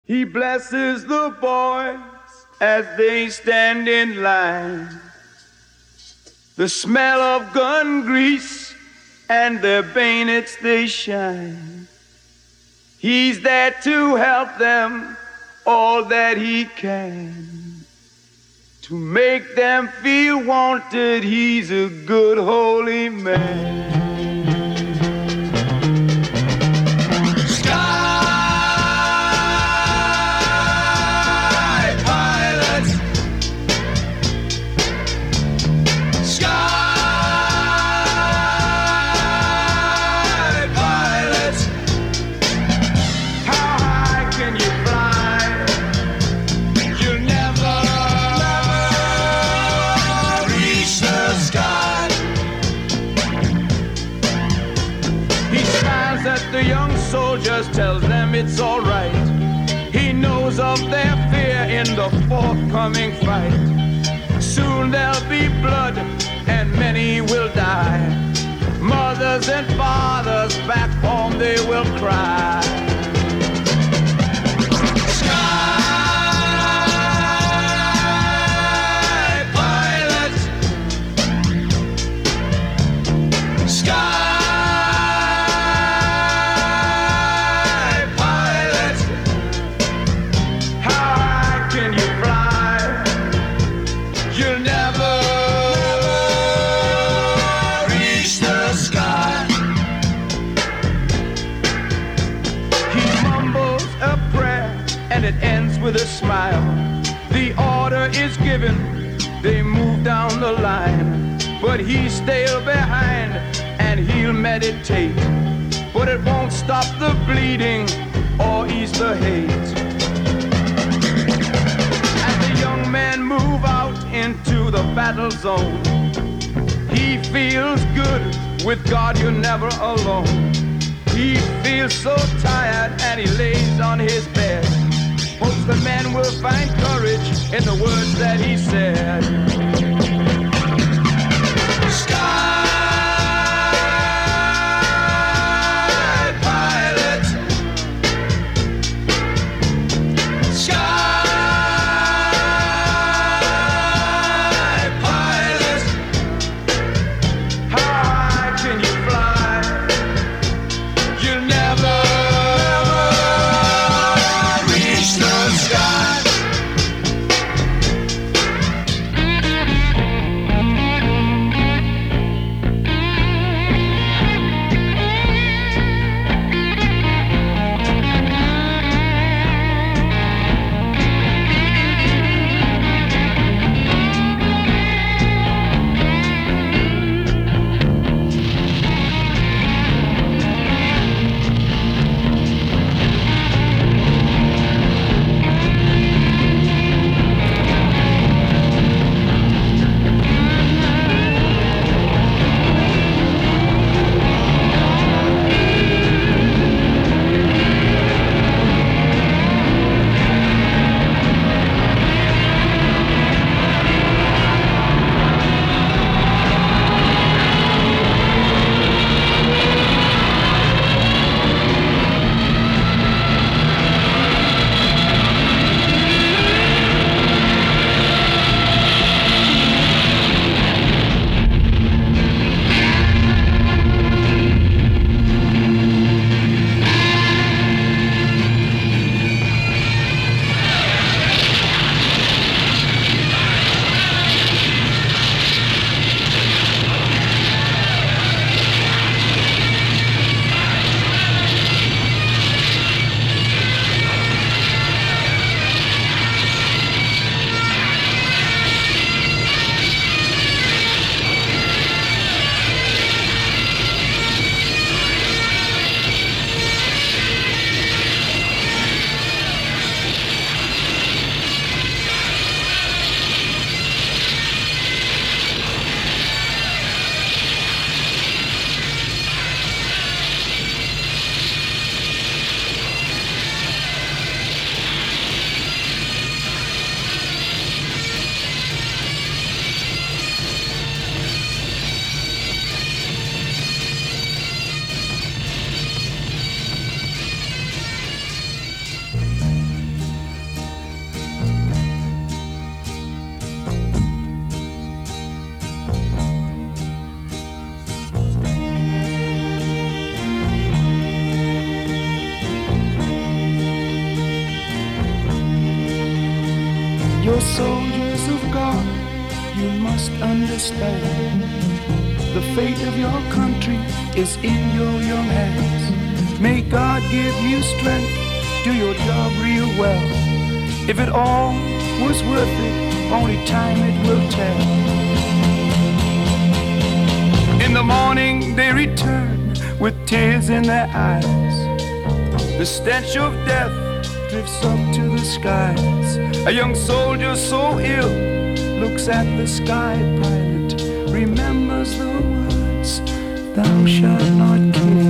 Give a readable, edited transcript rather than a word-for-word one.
He blesses the boys as they stand in line. The smell of gun grease and their bayonets they shine. He's there to help them all that he can. To make them feel wanted, he's a good holy man. Soldiers tells them it's all right. He knows of their fear in the forthcoming fight. Soon there'll be blood and many will die. Mothers and fathers back home they will cry. Sky pilot, sky. It ends with a smile. The order is given, they move down the line. But he's still behind and he'll meditate. But it won't stop the bleeding or ease the hate. As the young men move out into the battle zone, he feels good, with God you're never alone. He feels so tired and he lays on his bed. Hopes the men will find courage in the words that he said. Sky pilot, sky pilot, how high can you fly? You'll never reach the sky. You're soldiers of God, you must understand. The fate of your country is in your young hands. May God give you strength, do your job real well. If it all was worth it, only time it will tell. In the morning they return with tears in their eyes. The stench of death drifts up to the skies. A young soldier so ill looks at the sky pilot, remembers the words, thou shalt not kill.